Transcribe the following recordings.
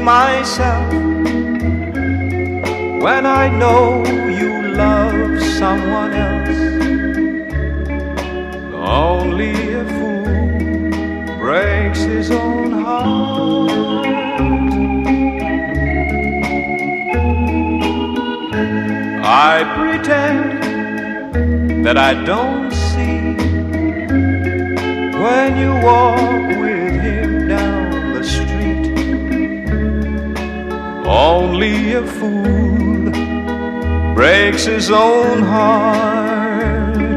myself when I know you love someone else. Only a fool breaks his own heart. I pretend that I don't see when you walk with him down the street. Only a fool breaks his own heart.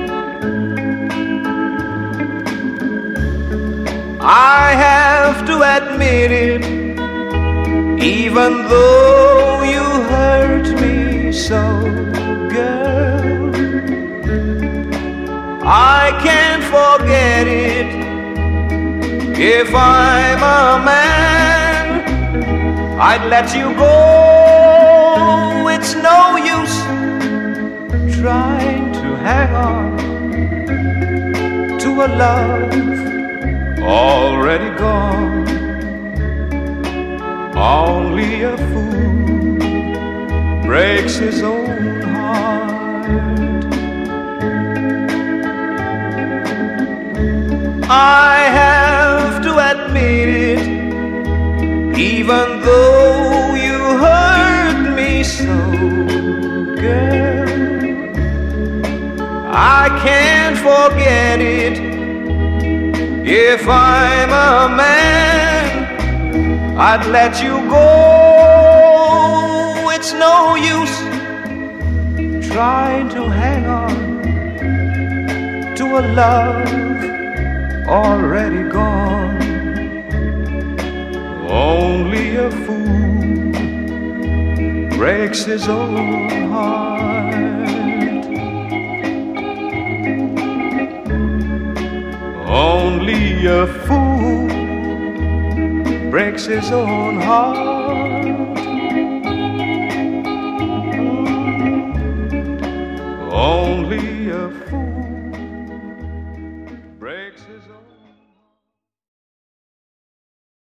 I have to admit it, even though you hurt me so, girl. I can't forget it. If I'm a man, I'd let you go. It's no use trying to hang on to a love already gone. Only a fool breaks his own heart. I have to admit it, even though you hurt me so, girl. I can't forget it. If I'm a man, I'd let you go. It's no use trying to hang on to a love already gone. Only a fool breaks his own heart. Only a fool breaks his own heart.